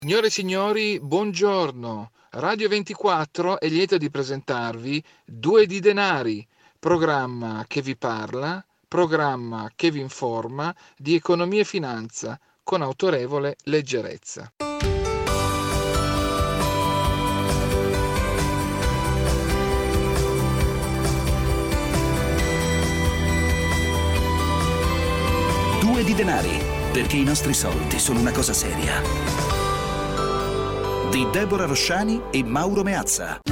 Signore e signori, buongiorno. Radio 24 è lieto di presentarvi Due di Denari, programma che vi parla, programma che vi informa di economia e finanza con autorevole leggerezza. Due di Denari, perché i nostri soldi sono una cosa seria. Di Deborah Rosciani e Mauro Meazza.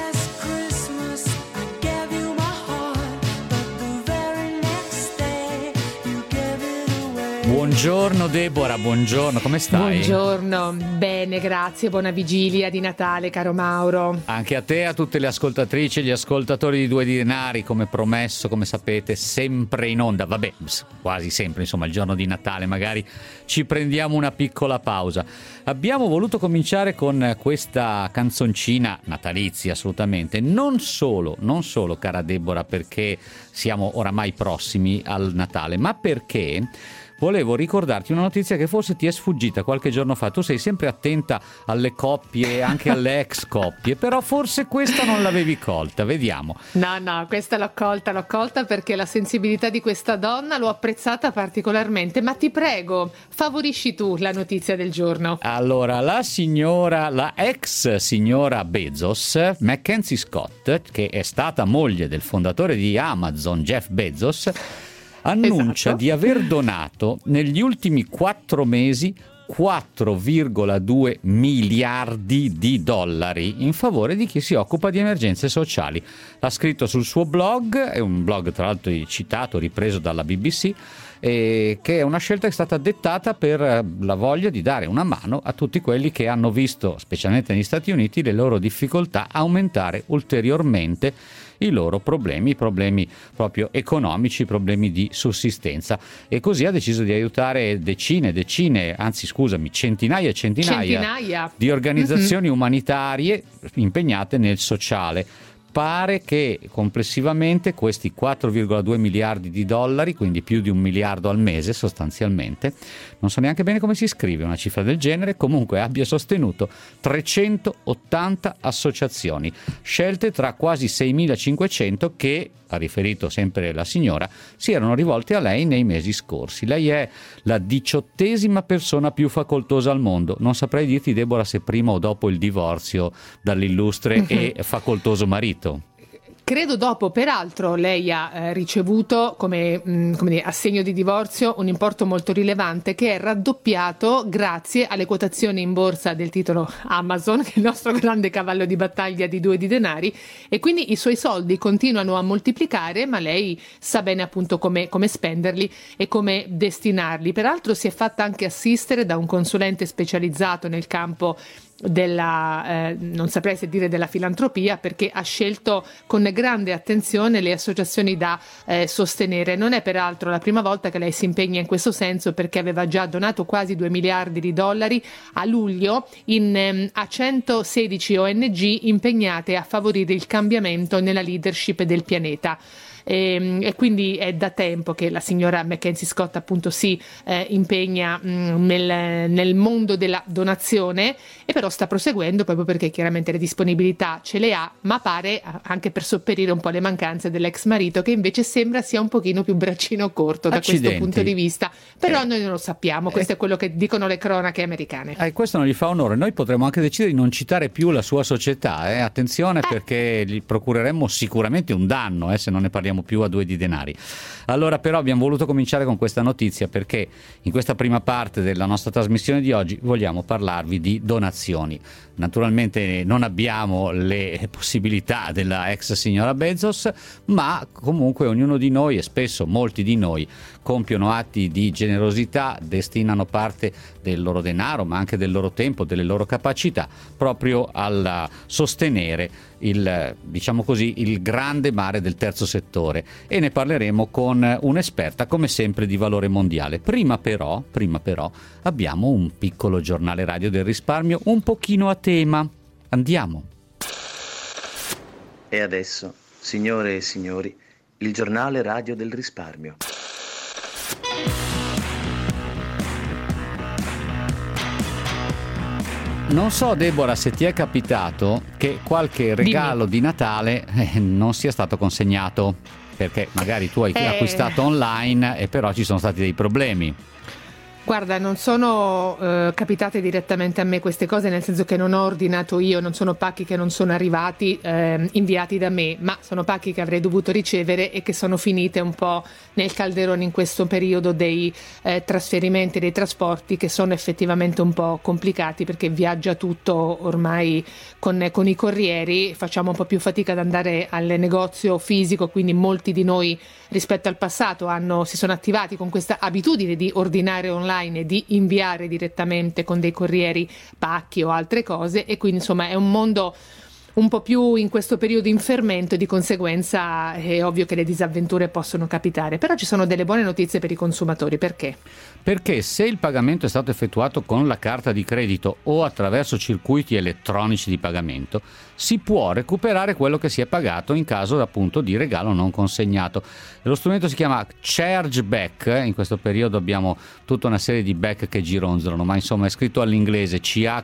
Buongiorno Deborah, buongiorno, come stai? Buongiorno, bene, grazie, buona vigilia di Natale, caro Mauro. Anche a te, a tutte le ascoltatrici e gli ascoltatori di Due di Denari, come promesso, come sapete, sempre in onda, vabbè, quasi sempre, insomma, il giorno di Natale, magari ci prendiamo una piccola pausa. Abbiamo voluto cominciare con questa canzoncina natalizia, assolutamente, non solo, cara Deborah, perché siamo oramai prossimi al Natale, ma perché volevo ricordarti una notizia che forse ti è sfuggita qualche giorno fa. Tu sei sempre attenta alle coppie, anche alle ex coppie, però forse questa non l'avevi colta, vediamo. No, questa l'ho colta perché la sensibilità di questa donna l'ho apprezzata particolarmente, ma ti prego, favorisci tu la notizia del giorno. Allora, la ex signora Bezos, Mackenzie Scott, che è stata moglie del fondatore di Amazon, Jeff Bezos, annuncia Esatto. di aver donato negli ultimi 4 mesi 4,2 miliardi di dollari in favore di chi si occupa di emergenze sociali. L'ha scritto sul suo blog, è un blog tra l'altro citato, ripreso dalla BBC, che è una scelta che è stata dettata per la voglia di dare una mano a tutti quelli che hanno visto, specialmente negli Stati Uniti, le loro difficoltà aumentare ulteriormente i loro problemi proprio economici, problemi di sussistenza, e così ha deciso di aiutare centinaia e centinaia di organizzazioni umanitarie impegnate nel sociale. Pare che complessivamente questi 4,2 miliardi di dollari, quindi più di 1 miliardo al mese sostanzialmente, non so neanche bene come si scrive una cifra del genere, comunque abbia sostenuto 380 associazioni, scelte tra quasi 6.500 che, ha riferito sempre la signora, si erano rivolte a lei nei mesi scorsi. Lei è la 18ª persona più facoltosa al mondo. Non saprei dirti, Deborah, se prima o dopo il divorzio dall'illustre e facoltoso marito. Credo dopo, peraltro lei ha ricevuto come dire, assegno di divorzio un importo molto rilevante che è raddoppiato grazie alle quotazioni in borsa del titolo Amazon, che è il nostro grande cavallo di battaglia di Due di Denari, e quindi i suoi soldi continuano a moltiplicare, ma lei sa bene appunto come spenderli e come destinarli. Peraltro si è fatta anche assistere da un consulente specializzato nel campo della non saprei se dire della filantropia, perché ha scelto con grande attenzione le associazioni da sostenere. Non è peraltro la prima volta che lei si impegna in questo senso, perché aveva già donato quasi 2 miliardi di dollari a luglio a 116 ONG impegnate a favorire il cambiamento nella leadership del pianeta. E quindi è da tempo che la signora Mackenzie Scott appunto si impegna nel mondo della donazione, e però sta proseguendo proprio perché chiaramente le disponibilità ce le ha, ma pare anche per sopperire un po' le mancanze dell'ex marito, che invece sembra sia un pochino più braccino corto da questo punto di vista, però noi non lo sappiamo, questo è quello che dicono le cronache americane. Questo non gli fa onore. Noi potremmo anche decidere di non citare più la sua società, attenzione, perché gli procureremmo sicuramente un danno se non ne parliamo più a Due di Denari. Allora, però, abbiamo voluto cominciare con questa notizia perché in questa prima parte della nostra trasmissione di oggi vogliamo parlarvi di donazioni. Naturalmente non abbiamo le possibilità della ex signora Bezos, ma comunque ognuno di noi, e spesso molti di noi, compiono atti di generosità, destinano parte del loro denaro, ma anche del loro tempo, delle loro capacità, proprio al sostenere il grande mare del terzo settore, e ne parleremo con un'esperta come sempre di valore mondiale. Prima però abbiamo un piccolo giornale radio del risparmio un pochino a tema. Andiamo. E adesso, signore e signori, il giornale radio del risparmio. Non so, Deborah, se ti è capitato che qualche regalo di Natale non sia stato consegnato, perché magari tu hai acquistato online e però ci sono stati dei problemi. Guarda, non sono capitate direttamente a me queste cose, nel senso che non ho ordinato io, non sono pacchi che non sono arrivati inviati da me, ma sono pacchi che avrei dovuto ricevere e che sono finite un po' nel calderone in questo periodo dei trasferimenti, dei trasporti, che sono effettivamente un po' complicati perché viaggia tutto ormai con i corrieri, facciamo un po' più fatica ad andare al negozio fisico, quindi molti di noi rispetto al passato si sono attivati con questa abitudine di ordinare online e di inviare direttamente con dei corrieri pacchi o altre cose, e quindi insomma è un mondo un po' più in questo periodo in fermento e di conseguenza è ovvio che le disavventure possono capitare, però ci sono delle buone notizie per i consumatori. Perché? Perché se il pagamento è stato effettuato con la carta di credito o attraverso circuiti elettronici di pagamento, si può recuperare quello che si è pagato in caso appunto di regalo non consegnato. Lo strumento si chiama Chargeback, in questo periodo abbiamo tutta una serie di back che gironzolano, ma insomma è scritto all'inglese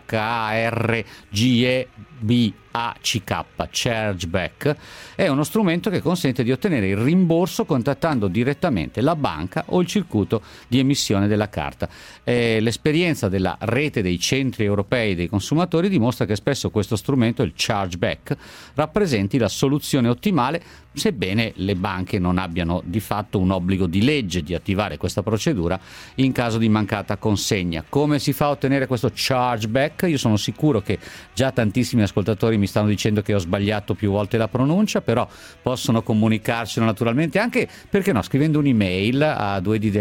CHARGEBACK, Chargeback. È uno strumento che consente di ottenere il rimborso contattando direttamente la banca o il circuito di emissione della carta. L'esperienza della rete dei centri europei dei consumatori dimostra che spesso questo strumento, il Chargeback, rappresenti la soluzione ottimale, sebbene le banche non abbiano di fatto un obbligo di legge di attivare questa procedura in caso di mancata consegna. Come si fa a ottenere questo chargeback? Io sono sicuro che già tantissimi ascoltatori mi stanno dicendo che ho sbagliato più volte la pronuncia, però possono comunicarcelo naturalmente anche, perché no, scrivendo un'email a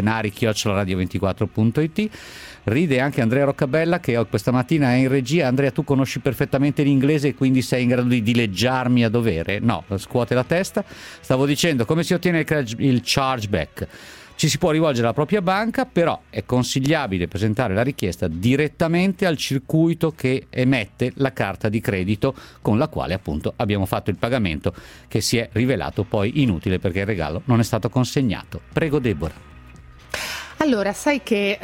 2ddenari@radio24.it. Ride anche Andrea Roccabella, che questa mattina è in regia. Andrea, tu conosci perfettamente l'inglese e quindi sei in grado di dileggiarmi a dovere? No, scuote la testa. Stavo dicendo, come si ottiene il chargeback? Ci si può rivolgere alla propria banca, però è consigliabile presentare la richiesta direttamente al circuito che emette la carta di credito con la quale appunto abbiamo fatto il pagamento, che si è rivelato poi inutile perché il regalo non è stato consegnato. Prego, Deborah. Allora, sai che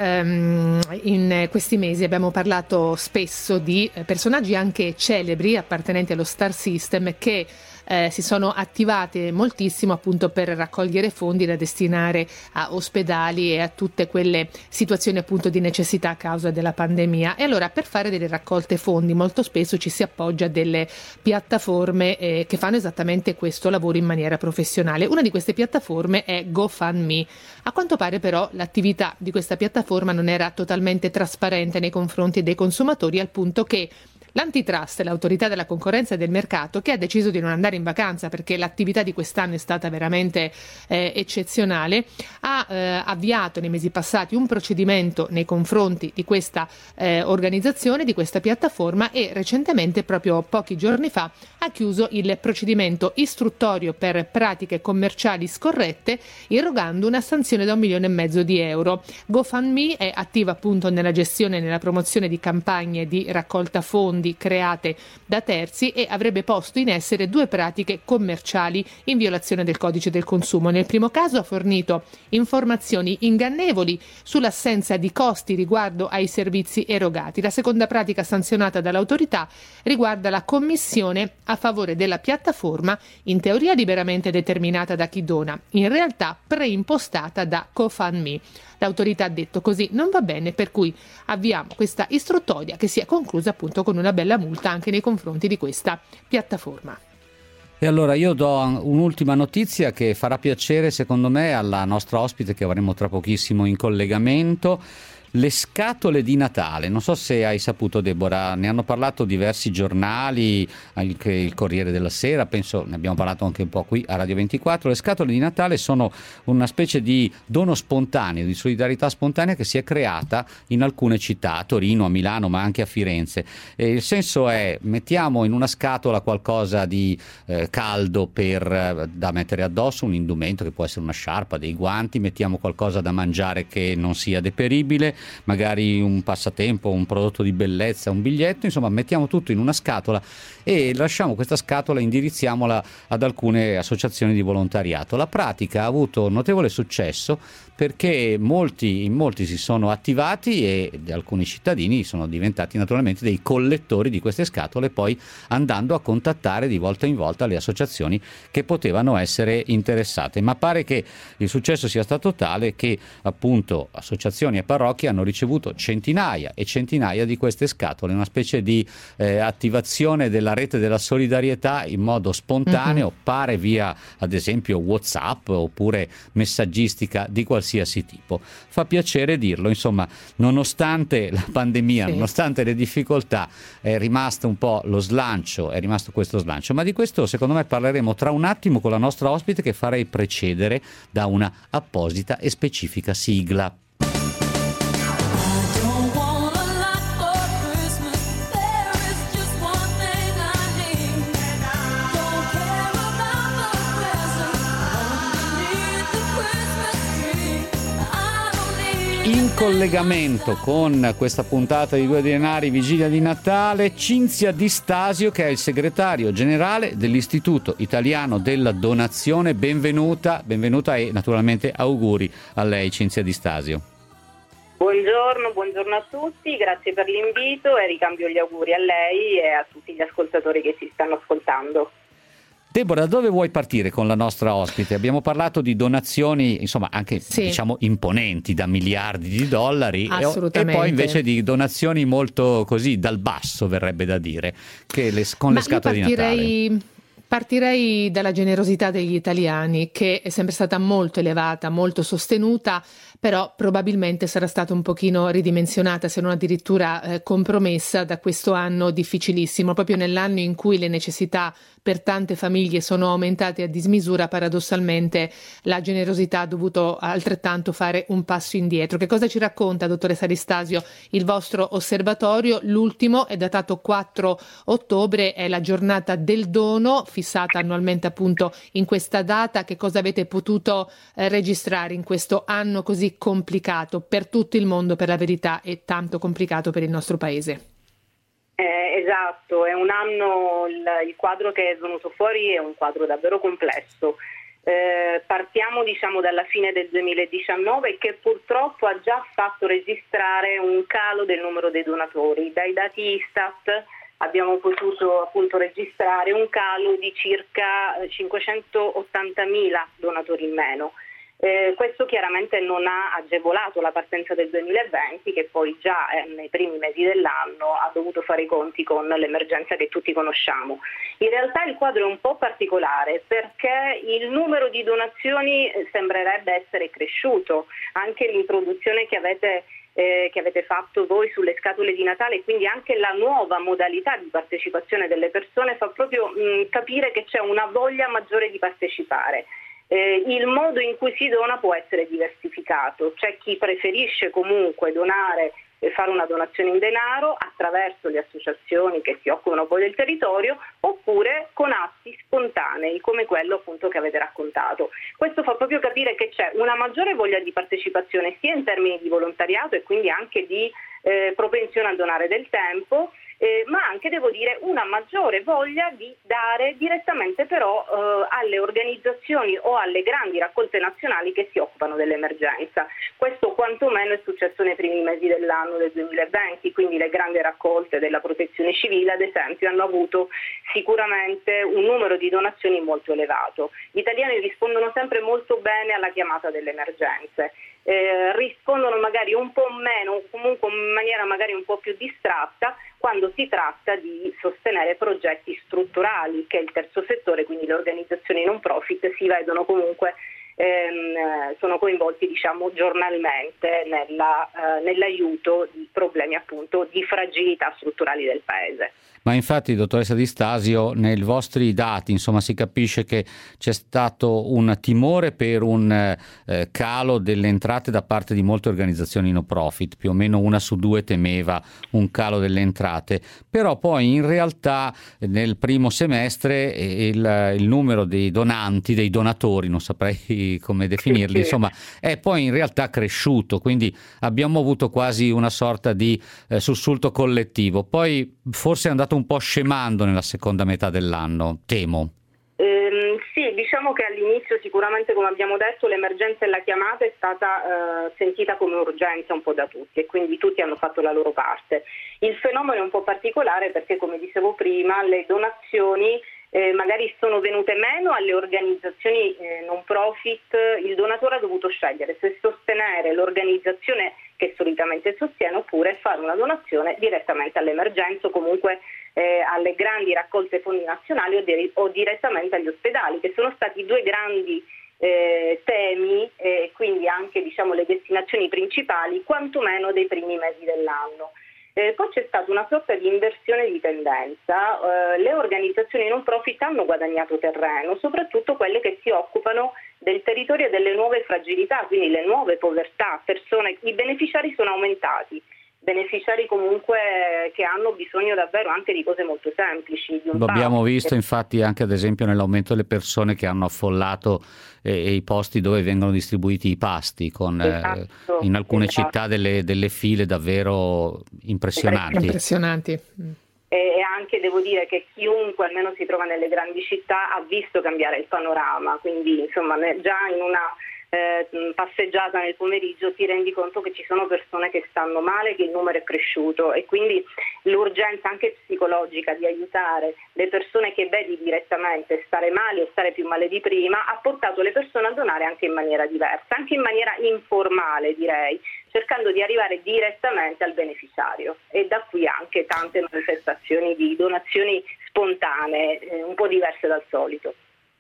in questi mesi abbiamo parlato spesso di personaggi anche celebri appartenenti allo Star System che si sono attivate moltissimo appunto per raccogliere fondi da destinare a ospedali e a tutte quelle situazioni appunto di necessità a causa della pandemia. E allora, per fare delle raccolte fondi molto spesso ci si appoggia a delle piattaforme che fanno esattamente questo lavoro in maniera professionale. Una di queste piattaforme è GoFundMe. A quanto pare però l'attività di questa piattaforma non era totalmente trasparente nei confronti dei consumatori, al punto che l'Antitrust, l'autorità della concorrenza e del mercato, che ha deciso di non andare in vacanza perché l'attività di quest'anno è stata veramente eccezionale, ha avviato nei mesi passati un procedimento nei confronti di questa organizzazione, di questa piattaforma, e recentemente, proprio pochi giorni fa, ha chiuso il procedimento istruttorio per pratiche commerciali scorrette, irrogando una sanzione da 1,5 milioni di euro. GoFundMe è attiva appunto nella gestione e nella promozione di campagne di raccolta fondi create da terzi e avrebbe posto in essere 2 pratiche commerciali in violazione del codice del consumo. Nel primo caso ha fornito informazioni ingannevoli sull'assenza di costi riguardo ai servizi erogati. La seconda pratica sanzionata dall'autorità riguarda la commissione a favore della piattaforma, in teoria liberamente determinata da chi dona, in realtà preimpostata da GoFundMe. L'autorità ha detto così non va bene, per cui avviamo questa istruttoria che si è conclusa appunto con una bella multa anche nei confronti di questa piattaforma. E allora io do un'ultima notizia che farà piacere secondo me alla nostra ospite che avremo tra pochissimo in collegamento. Le scatole di Natale, non so se hai saputo, Deborah, ne hanno parlato diversi giornali, anche il Corriere della Sera, penso ne abbiamo parlato anche un po' qui a Radio 24. Le scatole di Natale sono una specie di dono spontaneo, di solidarietà spontanea che si è creata in alcune città, a Torino, a Milano, ma anche a Firenze. E il senso è: mettiamo in una scatola qualcosa di caldo da mettere addosso, un indumento che può essere una sciarpa, dei guanti, mettiamo qualcosa da mangiare che non sia deperibile, magari un passatempo, un prodotto di bellezza, un biglietto, insomma mettiamo tutto in una scatola e lasciamo questa scatola, indirizziamola ad alcune associazioni di volontariato. La pratica ha avuto notevole successo perché in molti si sono attivati e alcuni cittadini sono diventati naturalmente dei collettori di queste scatole, poi andando a contattare di volta in volta le associazioni che potevano essere interessate. Ma pare che il successo sia stato tale che appunto associazioni e parrocchie hanno ricevuto centinaia e centinaia di queste scatole, una specie di attivazione della rete della solidarietà in modo spontaneo, pare via ad esempio WhatsApp oppure messaggistica di qualsiasi tipo. Fa piacere dirlo, insomma, nonostante la pandemia, nonostante le difficoltà, è rimasto un po' lo slancio, è rimasto questo slancio, ma di questo secondo me parleremo tra un attimo con la nostra ospite, che farei precedere da una apposita e specifica sigla. In collegamento con questa puntata di Due Denari Vigilia di Natale, Cinzia Di Stasio, che è il segretario generale dell'Istituto Italiano della Donazione. Benvenuta e naturalmente auguri a lei, Cinzia Di Stasio. Buongiorno a tutti, grazie per l'invito e ricambio gli auguri a lei e a tutti gli ascoltatori che si stanno ascoltando. Deborah, da dove vuoi partire con la nostra ospite? Abbiamo parlato di donazioni, insomma, anche diciamo imponenti, da miliardi di dollari, e poi invece di donazioni molto così dal basso, verrebbe da dire, che con le scatole di Natale. Partirei dalla generosità degli italiani, che è sempre stata molto elevata, molto sostenuta, però probabilmente sarà stata un pochino ridimensionata, se non addirittura compromessa da questo anno difficilissimo. Proprio nell'anno in cui le necessità per tante famiglie sono aumentate a dismisura, paradossalmente la generosità ha dovuto altrettanto fare un passo indietro. Che cosa ci racconta, dottoressa Di Stasio, il vostro osservatorio? L'ultimo è datato 4 ottobre, è la giornata del dono, fissata annualmente appunto in questa data. Che cosa avete potuto registrare in questo anno così complicato per tutto il mondo, per la verità, e tanto complicato per il nostro paese? Esatto, è un anno, il quadro che è venuto fuori è un quadro davvero complesso. Partiamo dalla fine del 2019, che purtroppo ha già fatto registrare un calo del numero dei donatori. Dai dati Istat abbiamo potuto appunto registrare un calo di circa 580.000 donatori in meno. Questo chiaramente non ha agevolato la partenza del 2020, che poi già nei primi mesi dell'anno ha dovuto fare i conti con l'emergenza che tutti conosciamo. In realtà il quadro è un po' particolare, perché il numero di donazioni sembrerebbe essere cresciuto. Anche l'introduzione che avete fatto voi sulle scatole di Natale, quindi anche la nuova modalità di partecipazione delle persone, fa proprio capire che c'è una voglia maggiore di partecipare. Il modo in cui si dona può essere diversificato. C'è chi preferisce comunque donare e fare una donazione in denaro attraverso le associazioni che si occupano poi del territorio, oppure con atti spontanei come quello appunto che avete raccontato. Questo fa proprio capire che c'è una maggiore voglia di partecipazione sia in termini di volontariato e quindi anche di propensione a donare del tempo, ma anche, devo dire, una maggiore voglia di dare direttamente però alle organizzazioni o alle grandi raccolte nazionali che si occupano dell'emergenza. Questo quantomeno è successo nei primi mesi dell'anno del 2020, quindi le grandi raccolte della Protezione Civile, ad esempio, hanno avuto sicuramente un numero di donazioni molto elevato. Gli italiani rispondono sempre molto bene alla chiamata delle emergenze. Rispondono magari un po' meno, comunque in maniera magari un po' più distratta, quando si tratta di sostenere progetti strutturali che il terzo settore, quindi le organizzazioni non profit, si vedono comunque sono coinvolti giornalmente nell'aiuto di problemi appunto di fragilità strutturali del paese. Ma infatti, dottoressa Di Stasio, nei vostri dati si capisce che c'è stato un timore per un calo delle entrate da parte di molte organizzazioni no profit, più o meno 1 su 2 temeva un calo delle entrate, però poi in realtà nel primo semestre il numero dei donanti, dei donatori, non saprei come definirli, insomma, è poi in realtà cresciuto, quindi abbiamo avuto quasi una sorta di sussulto collettivo. Poi forse è andato un po' scemando nella seconda metà dell'anno, temo. Sì, diciamo che all'inizio sicuramente, come abbiamo detto, l'emergenza e la chiamata è stata sentita come urgenza un po' da tutti e quindi tutti hanno fatto la loro parte. Il fenomeno è un po' particolare perché, come dicevo prima, le donazioni magari sono venute meno alle organizzazioni non profit. Il donatore ha dovuto scegliere se sostenere l'organizzazione che solitamente sostiene oppure fare una donazione direttamente all'emergenza o comunque alle grandi raccolte fondi nazionali o direttamente agli ospedali, che sono stati due grandi temi e quindi anche, diciamo, le destinazioni principali quantomeno dei primi mesi dell'anno. Poi c'è stata una sorta di inversione di tendenza, le organizzazioni non profit hanno guadagnato terreno, soprattutto quelle che si occupano del territorio e delle nuove fragilità, quindi le nuove povertà, i beneficiari sono aumentati, beneficiari comunque che hanno bisogno davvero anche di cose molto semplici. Lo abbiamo visto infatti anche ad esempio nell'aumento delle persone che hanno affollato i posti dove vengono distribuiti i pasti, con in alcune città delle file davvero impressionanti. E anche devo dire che chiunque almeno si trova nelle grandi città ha visto cambiare il panorama, quindi insomma già in una passeggiata nel pomeriggio ti rendi conto che ci sono persone che stanno male, che il numero è cresciuto e quindi l'urgenza anche psicologica di aiutare le persone che vedi direttamente stare male o stare più male di prima ha portato le persone a donare anche in maniera diversa, anche in maniera informale direi, cercando di arrivare direttamente al beneficiario, e da qui anche tante manifestazioni di donazioni spontanee, un po' diverse dal solito.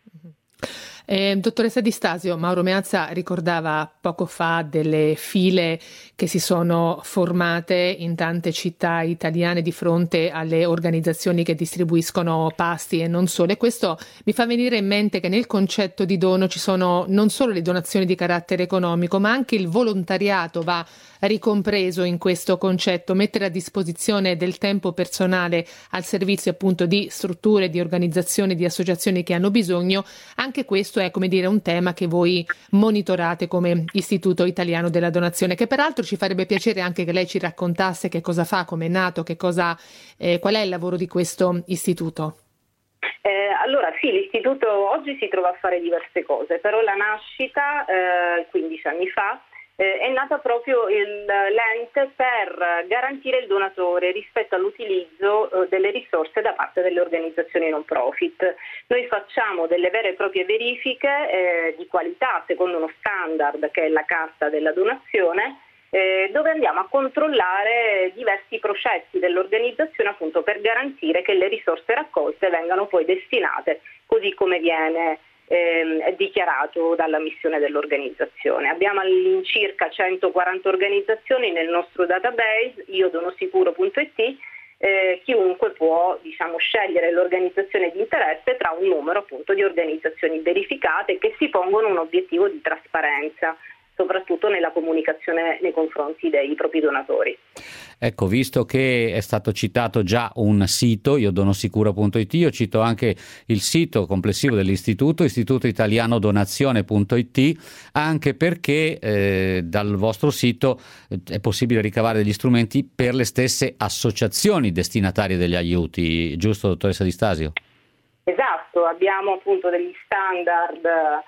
Dottoressa Di Stasio, Mauro Meazza ricordava poco fa delle file che si sono formate in tante città italiane di fronte alle organizzazioni che distribuiscono pasti e non solo, e questo mi fa venire in mente che nel concetto di dono ci sono non solo le donazioni di carattere economico, ma anche il volontariato va ricompreso in questo concetto, mettere a disposizione del tempo personale al servizio appunto di strutture, di organizzazioni, di associazioni che hanno bisogno. Anche questo è, come dire, un tema che voi monitorate come Istituto Italiano della Donazione, che peraltro ci farebbe piacere anche che lei ci raccontasse che cosa fa, come è nato, qual è il lavoro di questo istituto. Allora sì, l'istituto oggi si trova a fare diverse cose, però la nascita 15 anni fa è nata proprio l'ente per garantire il donatore rispetto all'utilizzo delle risorse da parte delle organizzazioni non profit. Noi facciamo delle vere e proprie verifiche di qualità secondo uno standard che è la carta della donazione, dove andiamo a controllare diversi processi dell'organizzazione appunto per garantire che le risorse raccolte vengano poi destinate così come viene dichiarato dalla missione dell'organizzazione. Abbiamo all'incirca 140 organizzazioni nel nostro database iodonosicuro.it. Chiunque può scegliere l'organizzazione di interesse tra un numero appunto di organizzazioni verificate che si pongono un obiettivo di trasparenza, soprattutto nella comunicazione nei confronti dei propri donatori. Ecco, visto che è stato citato già un sito, iodonosicuro.it, io cito anche il sito complessivo dell'istituto, istitutoitalianodonazione.it, anche perché dal vostro sito è possibile ricavare degli strumenti per le stesse associazioni destinatarie degli aiuti, giusto dottoressa Di Stasio? Esatto, abbiamo appunto degli standard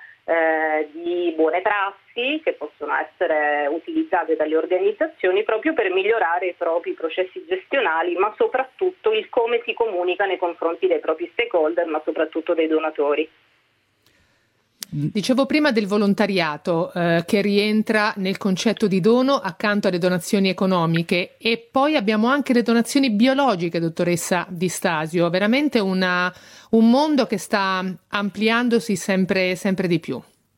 di buone prassi che possono essere utilizzate dalle organizzazioni proprio per migliorare i propri processi gestionali, ma soprattutto il come si comunica nei confronti dei propri stakeholder, ma soprattutto dei donatori. Dicevo prima del volontariato che rientra nel concetto di dono accanto alle donazioni economiche, e poi abbiamo anche le donazioni biologiche, dottoressa Di Stasio, veramente un mondo che sta ampliandosi sempre di più.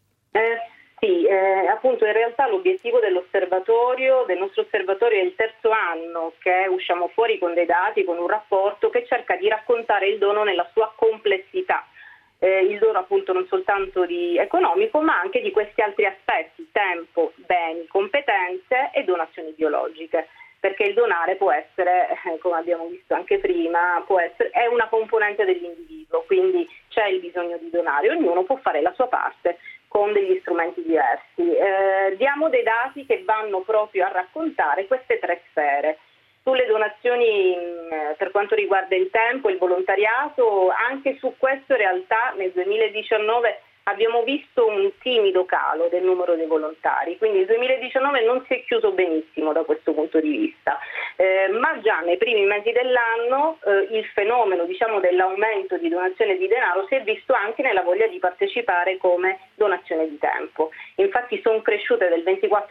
Sì, appunto in realtà l'obiettivo del nostro osservatorio è il terzo anno che usciamo fuori con dei dati, con un rapporto che cerca di raccontare il dono nella sua complessità. Il dono appunto non soltanto di economico ma anche di questi altri aspetti: tempo, beni, competenze e donazioni biologiche, perché il donare può essere, come abbiamo visto anche prima, è una componente dell'individuo, quindi c'è il bisogno di donare, ognuno può fare la sua parte con degli strumenti diversi. Diamo dei dati che vanno proprio a raccontare queste 3 sfere. Sulle donazioni per quanto riguarda il tempo, il volontariato, anche su questo in realtà nel 2019 abbiamo visto un timido calo del numero dei volontari, quindi il 2019 non si è chiuso benissimo da questo punto di vista, ma già nei primi mesi dell'anno il fenomeno, diciamo, dell'aumento di donazione di denaro si è visto anche nella voglia di partecipare come donazione di tempo. Infatti sono cresciute del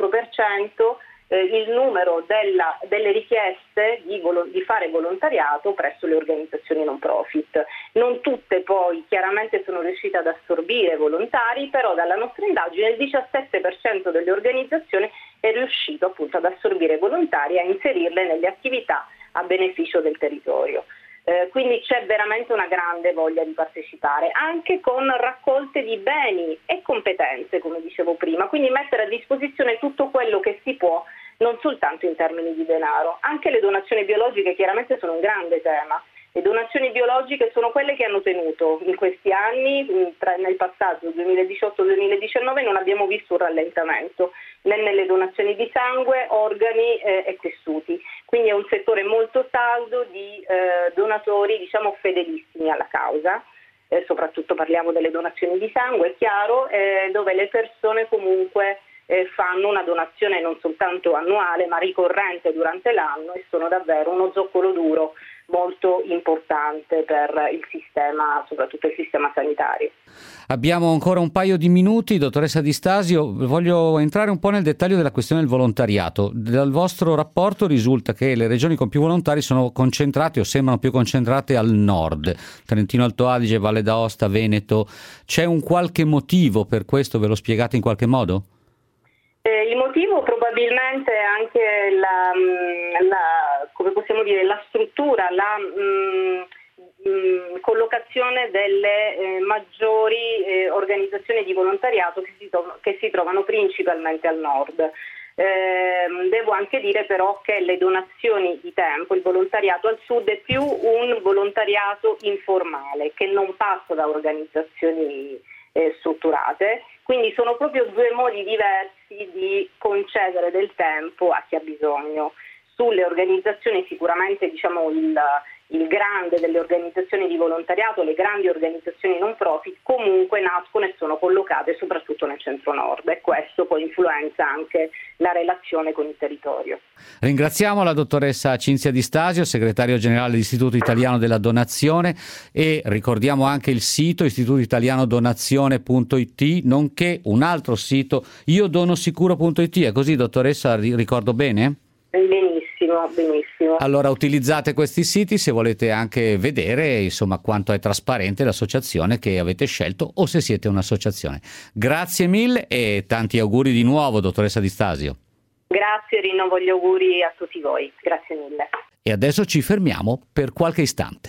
24% il numero delle richieste di fare volontariato presso le organizzazioni non profit. Non tutte poi chiaramente sono riuscite ad assorbire volontari, però dalla nostra indagine il 17% delle organizzazioni è riuscito appunto ad assorbire volontari e a inserirle nelle attività a beneficio del territorio. Quindi c'è veramente una grande voglia di partecipare, anche con raccolte di beni e competenze, come dicevo prima, quindi mettere a disposizione tutto quello che si può, non soltanto in termini di denaro. Anche le donazioni biologiche chiaramente sono un grande tema. Le donazioni biologiche sono quelle che hanno tenuto in questi anni, nel passaggio 2018-2019 non abbiamo visto un rallentamento né nelle donazioni di sangue, organi e tessuti. Quindi è un settore molto saldo di donatori, diciamo, fedelissimi alla causa. Soprattutto parliamo delle donazioni di sangue, è chiaro, dove le persone comunque fanno una donazione non soltanto annuale ma ricorrente durante l'anno e sono davvero uno zoccolo duro molto importante per il sistema, soprattutto il sistema sanitario. Abbiamo ancora un paio di minuti, dottoressa Di Stasio, voglio entrare un po' nel dettaglio della questione del volontariato. Dal vostro rapporto risulta che le regioni con più volontari sono concentrate o sembrano più concentrate al nord, Trentino Alto Adige, Valle d'Aosta, Veneto. C'è un qualche motivo per questo? Ve lo spiegate in qualche modo? Il motivo probabilmente è anche come possiamo dire, la struttura, la collocazione delle maggiori organizzazioni di volontariato che si trovano principalmente al nord. Devo anche dire però che le donazioni di tempo, il volontariato al sud è più un volontariato informale che non passa da organizzazioni strutturate, quindi sono proprio 2 modi diversi di concedere del tempo a chi ha bisogno. Sulle organizzazioni sicuramente, diciamo, il grande delle organizzazioni di volontariato, le grandi organizzazioni non profit comunque nascono e sono collocate soprattutto nel centro-nord e questo poi influenza anche la relazione con il territorio. Ringraziamo la dottoressa Cinzia Di Stasio, segretario generale dell'Istituto Italiano della Donazione, e ricordiamo anche il sito istitutoitalianodonazione.it, nonché un altro sito iodonosicuro.it. È così, dottoressa, ricordo bene? Benissimo. Allora utilizzate questi siti se volete anche vedere insomma quanto è trasparente l'associazione che avete scelto o se siete un'associazione. Grazie mille e tanti auguri di nuovo, dottoressa Di Stasio. Grazie, rinnovo gli auguri a tutti voi. Grazie mille. E adesso ci fermiamo per qualche istante.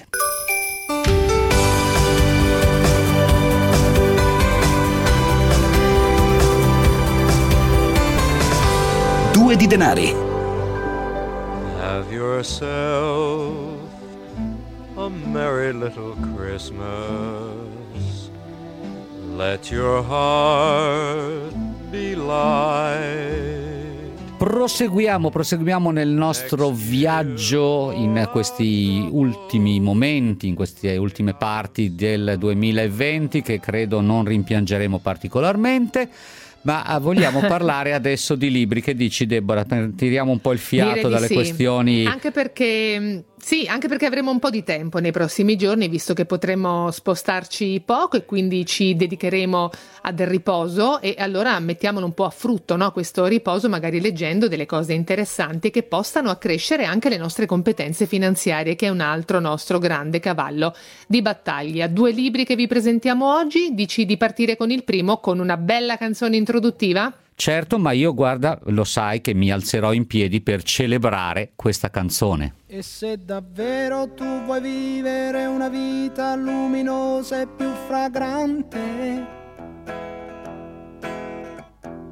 Due di denari. Have yourself a merry little Christmas. Let your heart be light. Proseguiamo nel nostro viaggio in questi ultimi momenti, in queste ultime parti del 2020 che credo non rimpiangeremo particolarmente. Ma vogliamo parlare adesso di libri. Che dici, Deborah? Tiriamo un po' il fiato dalle questioni. Anche perché avremo un po' di tempo nei prossimi giorni, visto che potremo spostarci poco e quindi ci dedicheremo a del riposo, e allora mettiamolo un po' a frutto, no? Questo riposo, magari leggendo delle cose interessanti che possano accrescere anche le nostre competenze finanziarie, che è un altro nostro grande cavallo di battaglia. 2 libri che vi presentiamo oggi. Dici di partire con il primo, con una bella canzone introduttiva? Certo, ma io, guarda, lo sai che mi alzerò in piedi per celebrare questa canzone. E se davvero tu vuoi vivere una vita luminosa e più fragrante,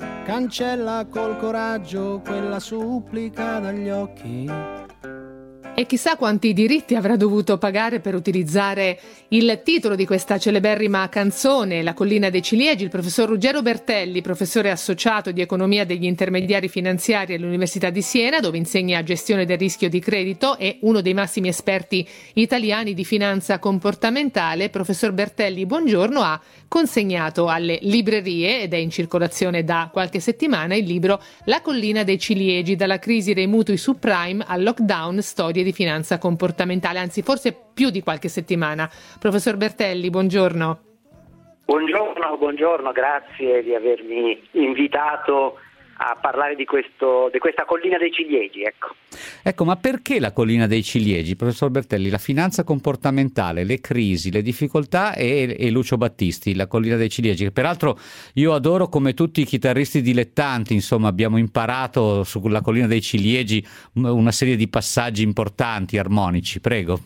cancella col coraggio quella supplica dagli occhi. E chissà quanti diritti avrà dovuto pagare per utilizzare il titolo di questa celeberrima canzone, La collina dei ciliegi. Il professor Ruggero Bertelli, professore associato di economia degli intermediari finanziari all'Università di Siena, dove insegna gestione del rischio di credito, e uno dei massimi esperti italiani di finanza comportamentale. Professor Bertelli, buongiorno. Ha consegnato alle librerie, ed è in circolazione da qualche settimana, il libro La collina dei ciliegi, dalla crisi dei mutui subprime al lockdown, storie di finanza comportamentale, anzi forse più di qualche settimana. Professor Bertelli, buongiorno. Buongiorno, grazie di avermi invitato a parlare di questa collina dei ciliegi. Ecco, ma perché la collina dei ciliegi, professor Bertelli? La finanza comportamentale, le crisi, le difficoltà e Lucio Battisti, la collina dei ciliegi, che peraltro io adoro, come tutti i chitarristi dilettanti. Insomma, abbiamo imparato sulla collina dei ciliegi una serie di passaggi importanti, armonici. Prego.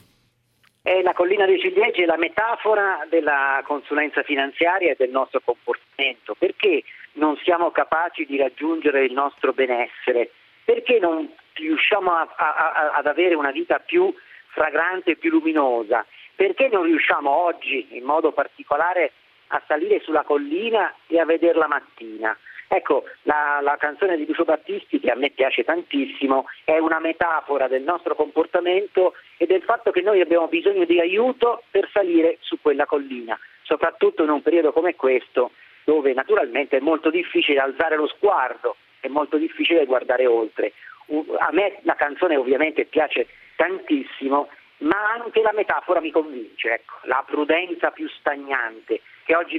La collina dei ciliegi è la metafora della consulenza finanziaria e del nostro comportamento. Perché non siamo capaci di raggiungere il nostro benessere? Perché non riusciamo ad avere una vita più fragrante e più luminosa? Perché non riusciamo oggi, in modo particolare, a salire sulla collina e a vederla mattina? Ecco, la canzone di Lucio Battisti, che a me piace tantissimo, è una metafora del nostro comportamento e del fatto che noi abbiamo bisogno di aiuto per salire su quella collina, soprattutto in un periodo come questo, dove naturalmente è molto difficile alzare lo sguardo, è molto difficile guardare oltre. A me la canzone ovviamente piace tantissimo, ma anche la metafora mi convince, ecco, la prudenza più stagnante che oggi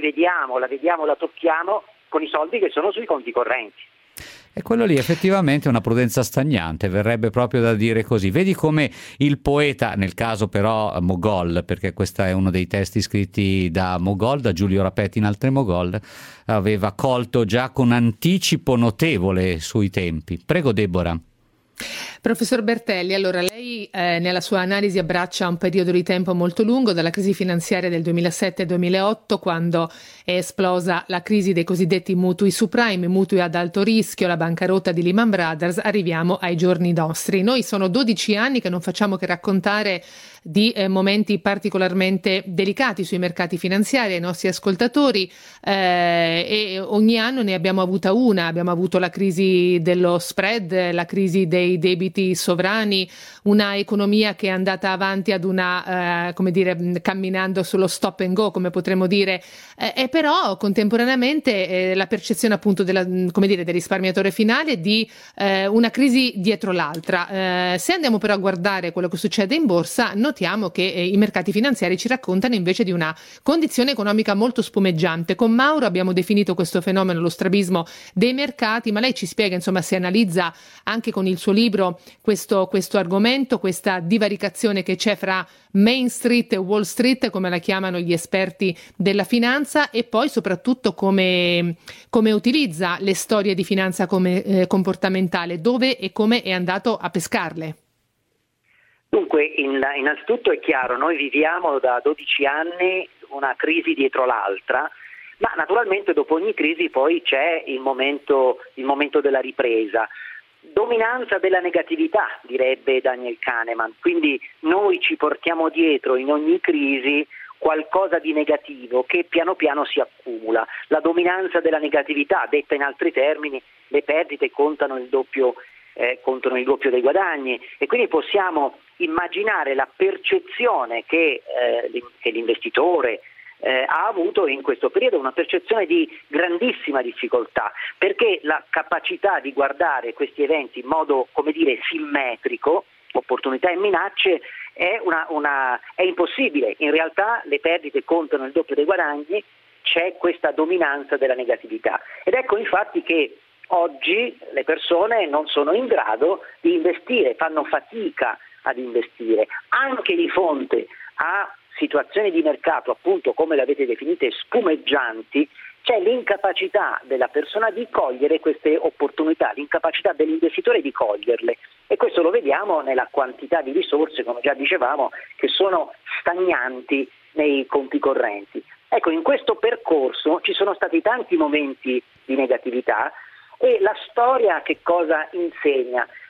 la tocchiamo con i soldi che sono sui conti correnti. E quello lì effettivamente è una prudenza stagnante, verrebbe proprio da dire così. Vedi come il poeta, nel caso però Mogol, perché questo è uno dei testi scritti da Mogol, da Giulio Rapetti in Altre Mogol, aveva colto già con anticipo notevole sui tempi. Prego, Deborah. Professor Bertelli, allora lei nella sua analisi abbraccia un periodo di tempo molto lungo, dalla crisi finanziaria del 2007-2008, quando è esplosa la crisi dei cosiddetti mutui subprime, mutui ad alto rischio, la bancarotta di Lehman Brothers, arriviamo ai giorni nostri. Noi sono 12 anni che non facciamo che raccontare di momenti particolarmente delicati sui mercati finanziari ai nostri ascoltatori, e ogni anno ne abbiamo avuta una. Abbiamo avuto la crisi dello spread, la crisi dei debiti sovrani, una economia che è andata avanti ad una camminando sullo stop and go, come potremmo dire, e però contemporaneamente la percezione appunto del risparmiatore finale di una crisi dietro l'altra. Se andiamo però a guardare quello che succede in borsa, notiamo che i mercati finanziari ci raccontano invece di una condizione economica molto spumeggiante. Con Mauro abbiamo definito questo fenomeno lo strabismo dei mercati, ma lei ci spiega, insomma, se analizza anche con il suo libro questo argomento, questa divaricazione che c'è fra Main Street e Wall Street, come la chiamano gli esperti della finanza, e poi soprattutto come utilizza le storie di finanza comportamentale, dove e come è andato a pescarle. Dunque, innanzitutto è chiaro, noi viviamo da 12 anni una crisi dietro l'altra, ma naturalmente dopo ogni crisi poi c'è il momento della ripresa. Dominanza della negatività, direbbe Daniel Kahneman, quindi noi ci portiamo dietro in ogni crisi qualcosa di negativo che piano piano si accumula. La dominanza della negatività, detta in altri termini, le perdite contano il doppio dei guadagni, e quindi possiamo immaginare la percezione che l'investitore ha avuto in questo periodo, una percezione di grandissima difficoltà, perché la capacità di guardare questi eventi in modo, simmetrico, opportunità e minacce, è impossibile. In realtà le perdite contano il doppio dei guadagni, c'è questa dominanza della negatività, ed ecco infatti che oggi le persone non sono in grado di investire, fanno fatica ad investire, anche di fronte a situazioni di mercato, appunto come le avete definite, spumeggianti. C'è l'incapacità della persona di cogliere queste opportunità, l'incapacità dell'investitore di coglierle, e questo lo vediamo nella quantità di risorse, come già dicevamo, che sono stagnanti nei conti correnti. Ecco, in questo percorso ci sono stati tanti momenti di negatività, e la storia che cosa insegna?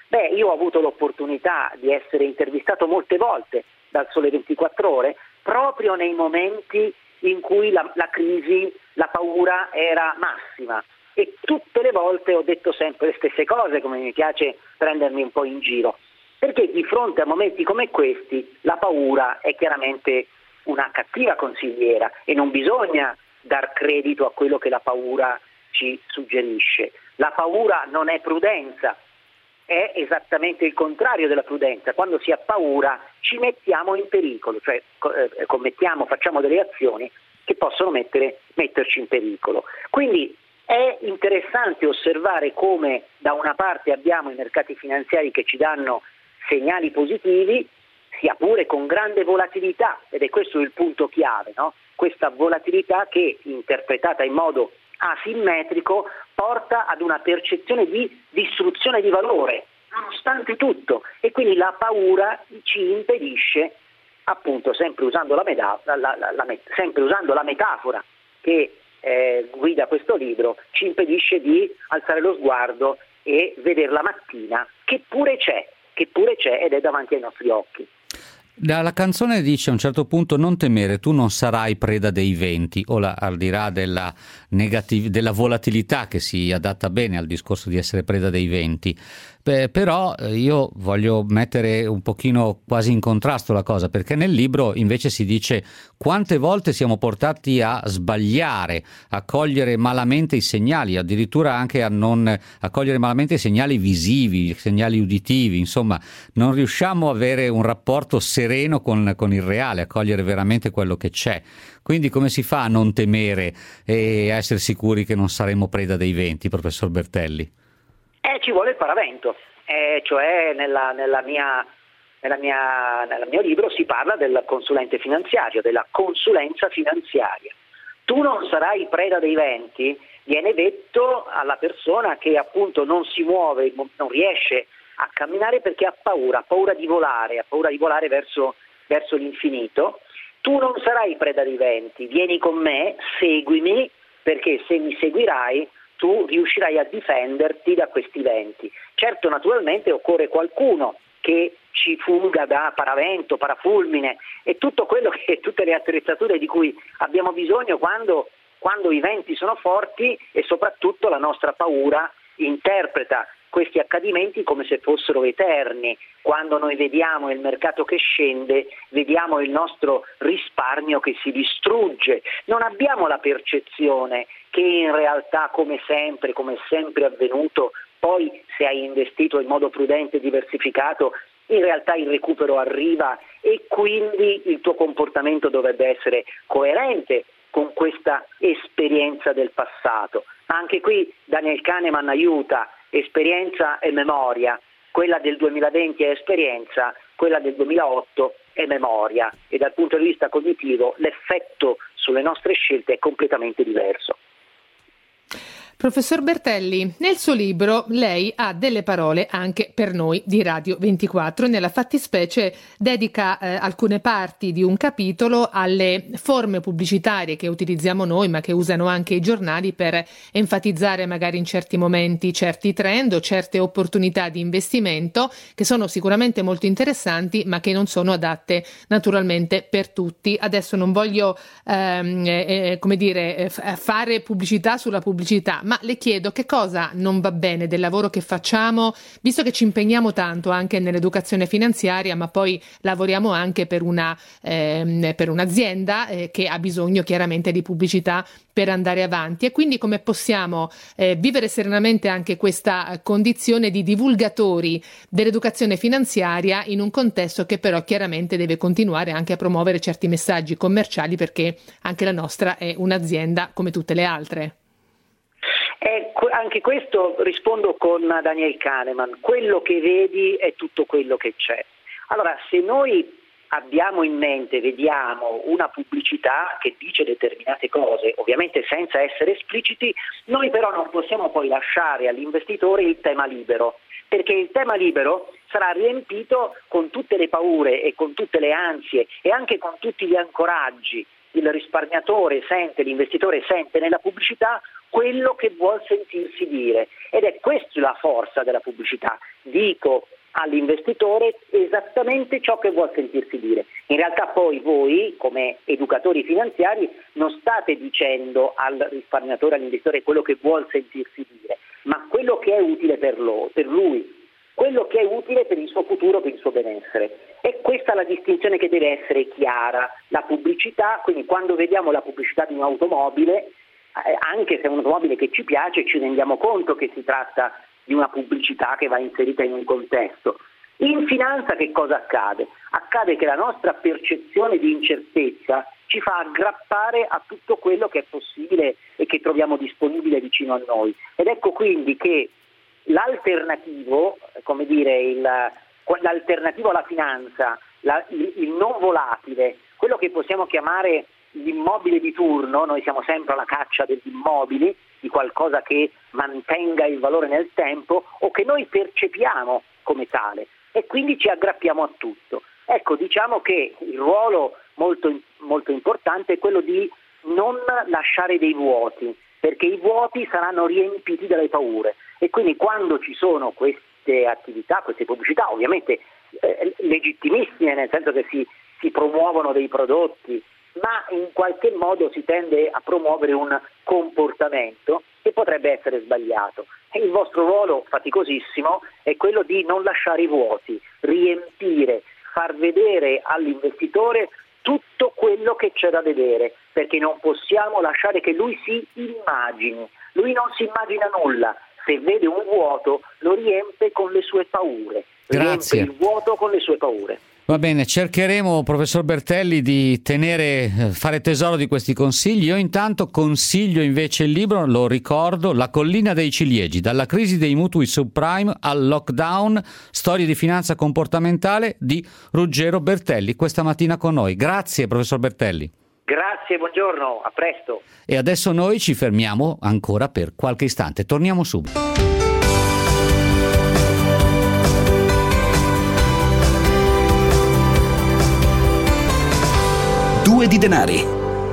Io ho avuto l'opportunità di essere intervistato molte volte dal Sole 24 Ore, proprio nei momenti in cui la crisi, la paura era massima, e tutte le volte ho detto sempre le stesse cose, come mi piace prendermi un po' in giro, perché di fronte a momenti come questi la paura è chiaramente una cattiva consigliera e non bisogna dar credito a quello che la paura ci suggerisce. La paura non è prudenza, è esattamente il contrario della prudenza. Quando si ha paura ci mettiamo in pericolo, cioè facciamo delle azioni che possono metterci in pericolo. Quindi è interessante osservare come da una parte abbiamo i mercati finanziari che ci danno segnali positivi, sia pure con grande volatilità, ed è questo il punto chiave, no? Questa volatilità che, interpretata in modo asimmetrico, porta ad una percezione di distruzione di valore, nonostante tutto, e quindi la paura ci impedisce, appunto, sempre usando la metafora che guida questo libro, ci impedisce di alzare lo sguardo e vedere la mattina che pure c'è ed è davanti ai nostri occhi. La canzone dice a un certo punto: non temere, tu non sarai preda dei venti. Ora, al di là della volatilità, che si adatta bene al discorso di essere preda dei venti, però io voglio mettere un pochino quasi in contrasto la cosa, perché nel libro invece si dice quante volte siamo portati a sbagliare, a cogliere malamente i segnali, addirittura anche a non cogliere malamente i segnali visivi, i segnali uditivi, insomma non riusciamo a avere un rapporto sereno con il reale, a cogliere veramente quello che c'è. Quindi come si fa a non temere e a essere sicuri che non saremo preda dei venti, professor Bertelli? Ci vuole il paravento, cioè nel mio libro si parla del consulente finanziario, della consulenza finanziaria. Tu non sarai preda dei venti, viene detto alla persona che appunto non si muove, non riesce a camminare perché ha paura di volare, verso l'infinito. Tu non sarai preda dei venti, vieni con me, seguimi, perché se mi seguirai tu riuscirai a difenderti da questi venti. Certo, naturalmente occorre qualcuno che ci funga da paravento, parafulmine e tutte le attrezzature di cui abbiamo bisogno quando i venti sono forti, e soprattutto la nostra paura interpreta questi accadimenti come se fossero eterni. Quando noi vediamo il mercato che scende, vediamo il nostro risparmio che si distrugge, non abbiamo la percezione che in realtà, come è sempre avvenuto, poi se hai investito in modo prudente e diversificato, in realtà il recupero arriva e quindi il tuo comportamento dovrebbe essere coerente con questa esperienza del passato. Anche qui Daniel Kahneman aiuta: esperienza e memoria. Quella del 2020 è esperienza, quella del 2008 è memoria, e dal punto di vista cognitivo l'effetto sulle nostre scelte è completamente diverso. Professor Bertelli, nel suo libro lei ha delle parole anche per noi di Radio 24 e nella fattispecie dedica alcune parti di un capitolo alle forme pubblicitarie che utilizziamo noi, ma che usano anche i giornali per enfatizzare magari in certi momenti certi trend o certe opportunità di investimento che sono sicuramente molto interessanti, ma che non sono adatte naturalmente per tutti. Adesso non voglio fare pubblicità sulla pubblicità, ma le chiedo che cosa non va bene del lavoro che facciamo, visto che ci impegniamo tanto anche nell'educazione finanziaria, ma poi lavoriamo anche per un'azienda che ha bisogno chiaramente di pubblicità per andare avanti, e quindi come possiamo vivere serenamente anche questa condizione di divulgatori dell'educazione finanziaria in un contesto che però chiaramente deve continuare anche a promuovere certi messaggi commerciali, perché anche la nostra è un'azienda come tutte le altre. Anche questo rispondo con Daniel Kahneman: quello che vedi è tutto quello che c'è. Allora, se noi abbiamo in mente, vediamo una pubblicità che dice determinate cose, ovviamente senza essere espliciti, noi però non possiamo poi lasciare all'investitore il tema libero, perché il tema libero sarà riempito con tutte le paure e con tutte le ansie e anche con tutti gli ancoraggi. Il risparmiatore sente, l'investitore sente nella pubblicità quello che vuol sentirsi dire, ed è questa la forza della pubblicità. Dico all'investitore esattamente ciò che vuol sentirsi dire. In realtà poi voi, come educatori finanziari, non state dicendo al risparmiatore, all'investitore quello che vuol sentirsi dire, ma quello che è utile per lui, quello che è utile per il suo futuro, per il suo benessere. E questa è la distinzione che deve essere chiara. La pubblicità, quindi quando vediamo la pubblicità di un'automobile, anche se è un'automobile che ci piace, ci rendiamo conto che si tratta di una pubblicità che va inserita in un contesto. In finanza che cosa accade? Accade che la nostra percezione di incertezza ci fa aggrappare a tutto quello che è possibile e che troviamo disponibile vicino a noi. Ed ecco quindi che l'alternativo, come dire, l'alternativo alla finanza, il non volatile, quello che possiamo chiamare l'immobile di turno, noi siamo sempre alla caccia degli immobili, di qualcosa che mantenga il valore nel tempo o che noi percepiamo come tale, e quindi ci aggrappiamo a tutto. Ecco, diciamo che il ruolo molto, molto importante è quello di non lasciare dei vuoti, perché i vuoti saranno riempiti dalle paure, e quindi quando ci sono queste attività, queste pubblicità, ovviamente legittimissime, nel senso che si promuovono dei prodotti, ma in qualche modo si tende a promuovere un comportamento che potrebbe essere sbagliato. E il vostro ruolo faticosissimo è quello di non lasciare i vuoti, riempire, far vedere all'investitore tutto quello che c'è da vedere, perché non possiamo lasciare che lui si immagini. Lui non si immagina nulla. Se vede un vuoto lo riempie con le sue paure. Grazie. Riempie il vuoto con le sue paure. Va bene, cercheremo, professor Bertelli, di fare tesoro di questi consigli. Io intanto consiglio invece il libro, lo ricordo, La collina dei ciliegi, dalla crisi dei mutui subprime al lockdown, storie di finanza comportamentale, di Ruggero Bertelli, questa mattina con noi. Grazie, professor Bertelli. Grazie, buongiorno, a presto. E adesso noi ci fermiamo ancora per qualche istante, torniamo subito. Due di denari.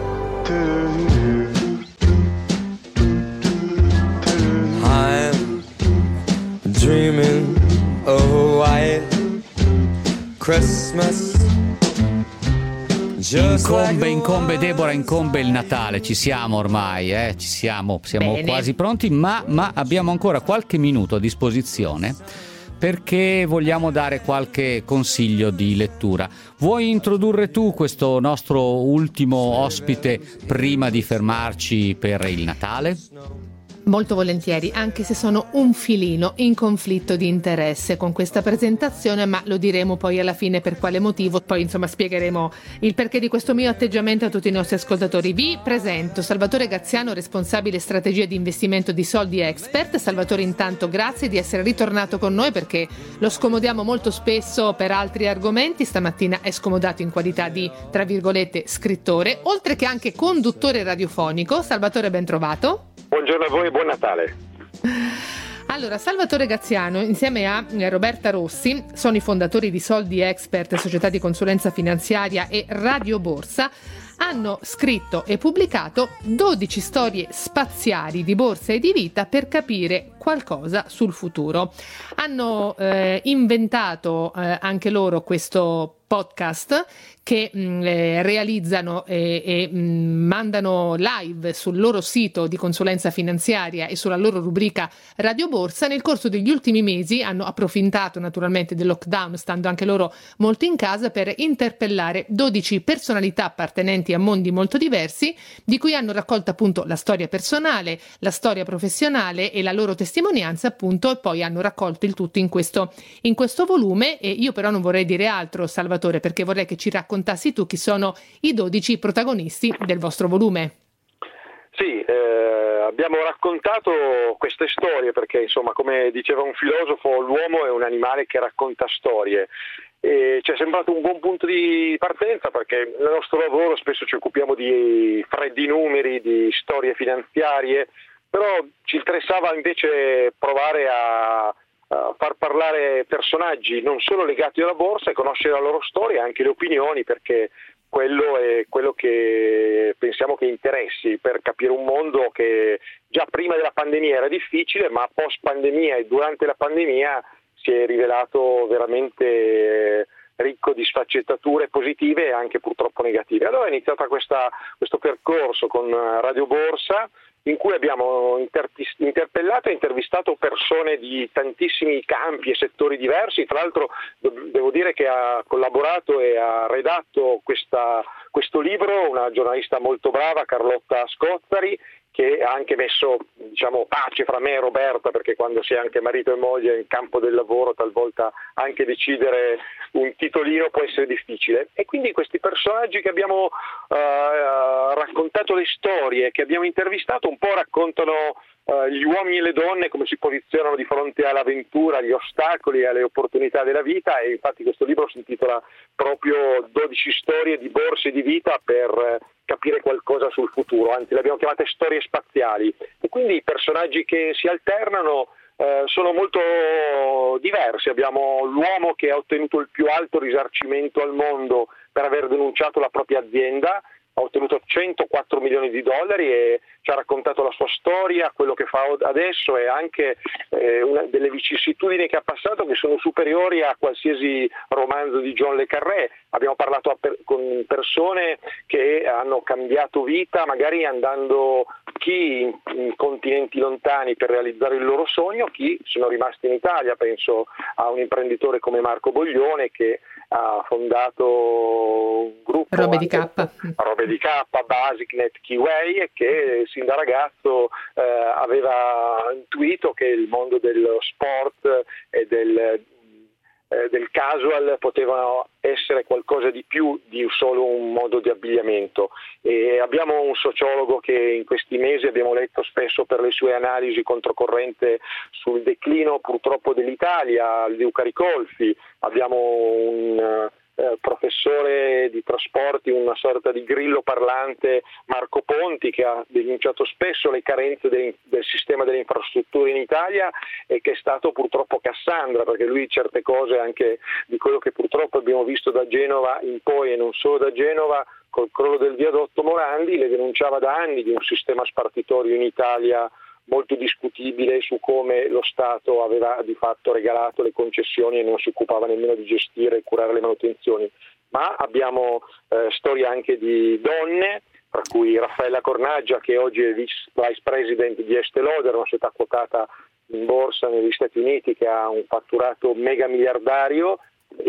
I'm dreaming of a white Christmas. Incombe Deborah, incombe il Natale, ci siamo ormai, siamo Bene. quasi pronti, ma abbiamo ancora qualche minuto a disposizione perché vogliamo dare qualche consiglio di lettura. Vuoi introdurre tu questo nostro ultimo ospite prima di fermarci per il Natale? Molto volentieri, anche se sono un filino in conflitto di interesse con questa presentazione, ma lo diremo poi alla fine per quale motivo. Poi insomma spiegheremo il perché di questo mio atteggiamento a tutti i nostri ascoltatori. Vi presento Salvatore Gaziano, responsabile strategia di investimento di Soldi Expert. Salvatore, intanto grazie di essere ritornato con noi, perché lo scomodiamo molto spesso per altri argomenti. Stamattina è scomodato in qualità di, tra virgolette, scrittore, oltre che anche conduttore radiofonico. Salvatore, ben trovato. Buongiorno a voi e buon Natale. Allora, Salvatore Gaziano insieme a Roberta Rossi sono i fondatori di Soldi Expert, società di consulenza finanziaria, e Radio Borsa. Hanno scritto e pubblicato 12 storie spaziali di borsa e di vita per capire qualcosa sul futuro. Hanno inventato anche loro questo podcast che realizzano e mandano live sul loro sito di consulenza finanziaria e sulla loro rubrica Radio Borsa. Nel corso degli ultimi mesi hanno approfittato naturalmente del lockdown, stando anche loro molto in casa, per interpellare 12 personalità appartenenti a mondi molto diversi, di cui hanno raccolto appunto la storia personale, la storia professionale e la loro testimonianza, appunto, e poi hanno raccolto il tutto in questo volume. E io però non vorrei dire altro, Salvatore, perché vorrei che ci raccontassi tu chi sono i 12 protagonisti del vostro volume. Sì, abbiamo raccontato queste storie perché, insomma, come diceva un filosofo, l'uomo è un animale che racconta storie. E ci è sembrato un buon punto di partenza, perché nel nostro lavoro spesso ci occupiamo di freddi numeri, di storie finanziarie, però ci interessava invece provare a far parlare personaggi non solo legati alla borsa e conoscere la loro storia, anche le opinioni, perché quello è quello che pensiamo che interessi per capire un mondo che già prima della pandemia era difficile, ma post pandemia e durante la pandemia si è rivelato veramente ricco di sfaccettature positive e anche purtroppo negative. Allora è iniziato questo percorso con Radio Borsa, in cui abbiamo interpellato e intervistato persone di tantissimi campi e settori diversi. Tra l'altro devo dire che ha collaborato e ha redatto questo libro una giornalista molto brava, Carlotta Scozzari, che ha anche messo, diciamo, pace fra me e Roberta, perché quando si è anche marito e moglie in campo del lavoro talvolta anche decidere un titolino può essere difficile. E quindi questi personaggi che abbiamo raccontato le storie, che abbiamo intervistato, un po' raccontano gli uomini e le donne come si posizionano di fronte all'avventura, agli ostacoli e alle opportunità della vita, e infatti questo libro si intitola proprio 12 storie di borse di vita per capire qualcosa sul futuro, anzi le abbiamo chiamate storie spaziali, e quindi i personaggi che si alternano sono molto diversi. Abbiamo l'uomo che ha ottenuto il più alto risarcimento al mondo per aver denunciato la propria azienda, ha ottenuto 104 milioni di dollari e ci ha raccontato la sua storia, quello che fa adesso e anche una delle vicissitudini che ha passato, che sono superiori a qualsiasi romanzo di John le Carré. Abbiamo parlato con persone che hanno cambiato vita, magari andando chi in continenti lontani per realizzare il loro sogno, chi sono rimasti in Italia. Penso a un imprenditore come Marco Boglione che ha fondato un gruppo Robe di K, BasicNet Keyway, e che sin da ragazzo aveva intuito che il mondo dello sport e del casual potevano essere qualcosa di più di solo un modo di abbigliamento. E abbiamo un sociologo che in questi mesi abbiamo letto spesso per le sue analisi controcorrente sul declino purtroppo dell'Italia, Luca Ricolfi. Abbiamo un professore di trasporti, una sorta di grillo parlante, Marco Ponti, che ha denunciato spesso le carenze del sistema delle infrastrutture in Italia e che è stato purtroppo Cassandra, perché lui certe cose, anche di quello che purtroppo abbiamo visto da Genova in poi e non solo da Genova, col crollo del viadotto Morandi, le denunciava da anni di un sistema spartitorio in Italia molto discutibile su come lo Stato aveva di fatto regalato le concessioni e non si occupava nemmeno di gestire e curare le manutenzioni. Ma abbiamo storie anche di donne, tra cui Raffaella Cornaggia, che oggi è vice president di Estée Lauder, una società quotata in borsa negli Stati Uniti che ha un fatturato mega miliardario,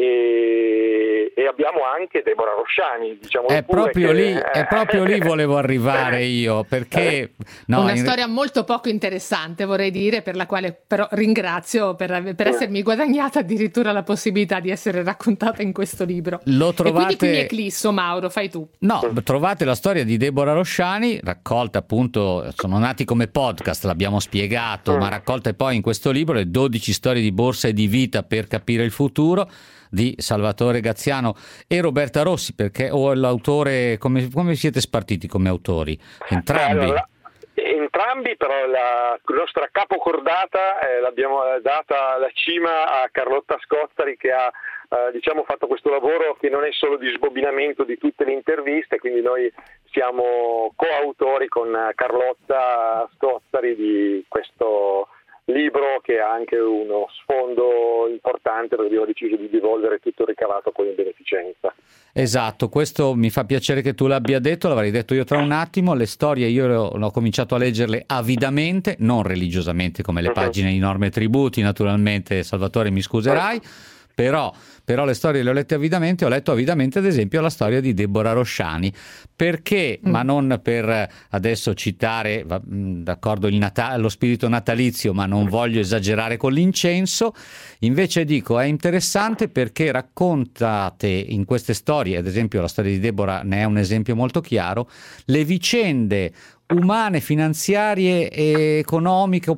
e abbiamo anche Deborah Rosciani, diciamo. È proprio lì volevo arrivare io, perché una storia molto poco interessante, vorrei dire, per la quale però ringrazio per essermi guadagnata addirittura la possibilità di essere raccontata in questo libro. Lo trovate... E quindi qui mi eclisso, Mauro, fai tu. No, trovate la storia di Deborah Rosciani, raccolta appunto, sono nati come podcast, l'abbiamo spiegato, ma raccolta poi in questo libro, le 12 storie di borsa e di vita per capire il futuro, di Salvatore Gaziano e Roberta Rossi, perché l'autore, come siete spartiti come autori? Entrambi? Entrambi, però la nostra capocordata l'abbiamo data alla cima a Carlotta Scozzari, che ha fatto questo lavoro che non è solo di sbobinamento di tutte le interviste, quindi noi siamo coautori con Carlotta Scozzari di questo libro, che ha anche uno sfondo importante, perché abbiamo deciso di devolvere tutto il ricavato poi in beneficenza. Esatto, questo mi fa piacere che tu l'abbia detto, l'avrei detto io tra un attimo. Le storie io ho cominciato a leggerle avidamente, non religiosamente come le pagine di Norme e Tributi, naturalmente, Salvatore, mi scuserai. Però le storie le ho lette avidamente. Ho letto avidamente ad esempio la storia di Deborah Rosciani, perché, ma non per adesso citare, d'accordo, lo spirito natalizio, ma non voglio esagerare con l'incenso, invece dico è interessante perché raccontate in queste storie, ad esempio la storia di Deborah ne è un esempio molto chiaro, le vicende umane, finanziarie, economiche o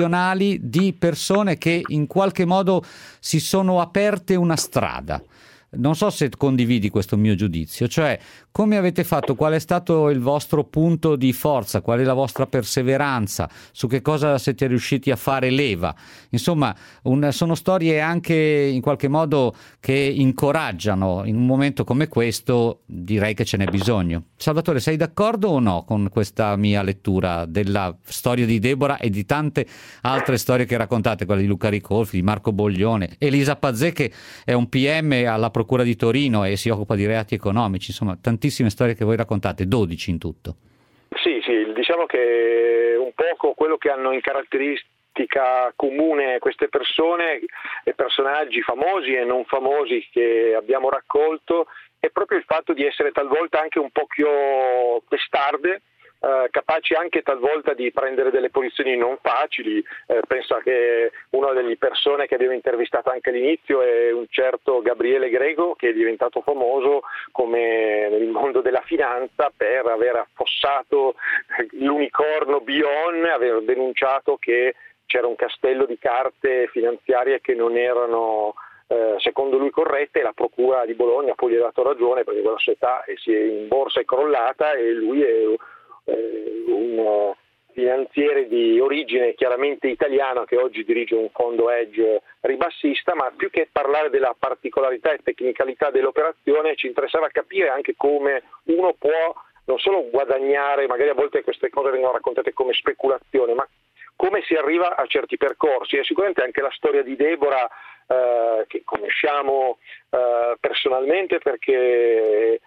professionali di persone che in qualche modo si sono aperte una strada. non so se condividi questo mio giudizio, cioè come avete fatto, qual è stato il vostro punto di forza, qual è la vostra perseveranza, su che cosa siete riusciti a fare leva. Insomma, sono storie anche in qualche modo che incoraggiano. In un momento come questo direi che ce n'è bisogno. Salvatore, sei d'accordo o no con questa mia lettura della storia di Deborah e di tante altre storie che raccontate, quella di Luca Ricolfi, di Marco Boglione, Elisa Pazzè, che è un PM alla Procura di Torino e si occupa di reati economici, insomma tantissime storie che voi raccontate, 12 in tutto. Sì, diciamo che un poco quello che hanno in caratteristica comune queste persone e personaggi famosi e non famosi che abbiamo raccolto è proprio il fatto di essere talvolta anche un po' più testarde, capaci anche talvolta di prendere delle posizioni non facili. Penso che una delle persone che abbiamo intervistato anche all'inizio è un certo Gabriele Grego, che è diventato famoso come nel mondo della finanza per aver affossato l'unicorno Bion, aver denunciato che c'era un castello di carte finanziarie che non erano secondo lui corrette, e la Procura di Bologna poi gli ha dato ragione, perché quella società si è in borsa, è crollata, e lui è un finanziere di origine chiaramente italiano che oggi dirige un fondo hedge ribassista. Ma più che parlare della particolarità e tecnicalità dell'operazione, ci interessava capire anche come uno può non solo guadagnare, magari a volte queste cose vengono raccontate come speculazione, ma come si arriva a certi percorsi. E sicuramente anche la storia di Deborah, che conosciamo personalmente, perché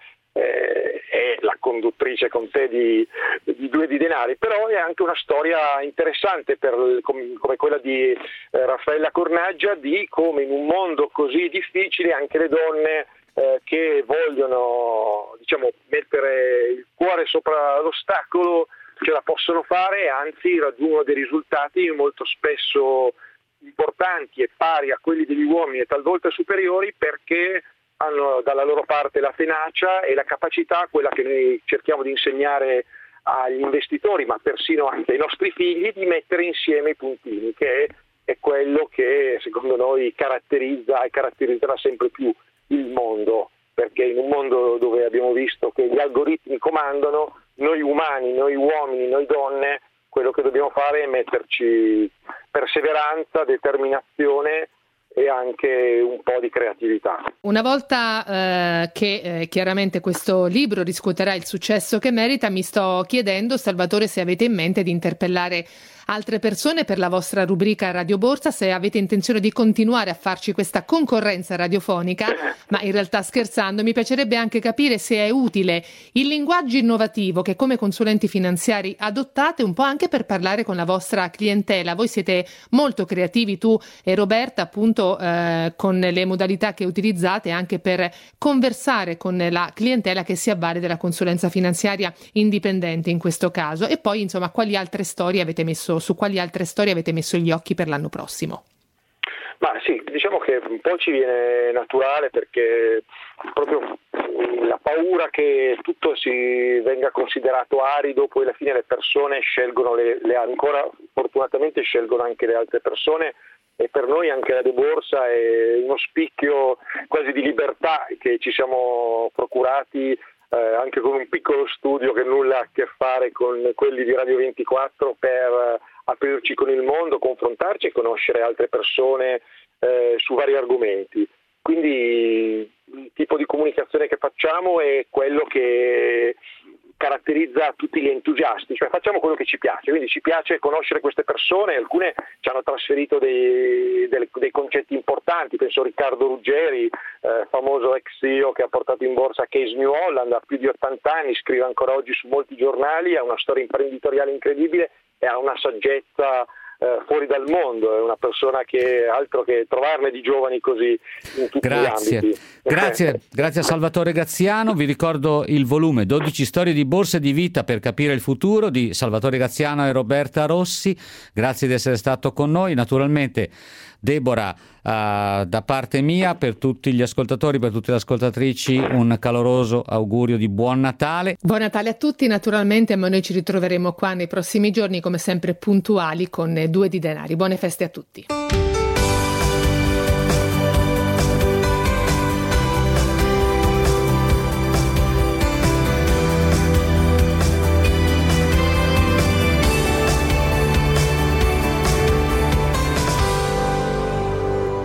è la conduttrice con te di Due di denari, però è anche una storia interessante come quella di Raffaella Cornaggia, di come in un mondo così difficile anche le donne che vogliono, diciamo, mettere il cuore sopra l'ostacolo ce la possono fare, e anzi raggiungono dei risultati molto spesso importanti e pari a quelli degli uomini e talvolta superiori, perché hanno dalla loro parte la tenacia e la capacità, quella che noi cerchiamo di insegnare agli investitori, ma persino anche ai nostri figli, di mettere insieme i puntini, che è quello che secondo noi caratterizza e caratterizzerà sempre più il mondo, perché in un mondo dove abbiamo visto che gli algoritmi comandano, noi umani, noi uomini, noi donne, quello che dobbiamo fare è metterci perseveranza, determinazione e anche un po' di creatività. Una volta che chiaramente questo libro riscuoterà il successo che merita, mi sto chiedendo, Salvatore, se avete in mente di interpellare altre persone per la vostra rubrica Radio Borsa, se avete intenzione di continuare a farci questa concorrenza radiofonica, ma in realtà scherzando, mi piacerebbe anche capire se è utile il linguaggio innovativo che come consulenti finanziari adottate un po' anche per parlare con la vostra clientela. Voi siete molto creativi, tu e Roberta, appunto, con le modalità che utilizzate anche per conversare con la clientela che si avvale della consulenza finanziaria indipendente in questo caso. E poi, insomma, su quali altre storie avete messo gli occhi per l'anno prossimo? Ma sì, diciamo che un po' ci viene naturale, perché proprio la paura che tutto si venga considerato arido, poi alla fine le persone scelgono ancora fortunatamente scelgono anche le altre persone, e per noi anche la De Borsa è uno spicchio quasi di libertà che ci siamo procurati, anche con un piccolo studio che nulla ha a che fare con quelli di Radio 24, per aprirci con il mondo, confrontarci e conoscere altre persone su vari argomenti. Quindi il tipo di comunicazione che facciamo è quello che caratterizza tutti gli entusiasti, cioè facciamo quello che ci piace, quindi ci piace conoscere queste persone. Alcune ci hanno trasferito dei concetti importanti, penso a Riccardo Ruggeri, famoso ex CEO che ha portato in borsa Case New Holland, ha più di 80 anni, scrive ancora oggi su molti giornali, ha una storia imprenditoriale incredibile e ha una saggezza fuori dal mondo. È una persona che altro che trovarne di giovani così in tutti gli ambiti. Grazie a Salvatore Graziano. Vi ricordo il volume 12 storie di borsa e di vita per capire il futuro di Salvatore Graziano e Roberta Rossi. Grazie di essere stato con noi. Naturalmente Deborah, da parte mia, per tutti gli ascoltatori, per tutte le ascoltatrici, un caloroso augurio di buon Natale. Buon Natale a tutti, naturalmente, ma noi ci ritroveremo qua nei prossimi giorni come sempre puntuali con Due di denari. Buone feste a tutti.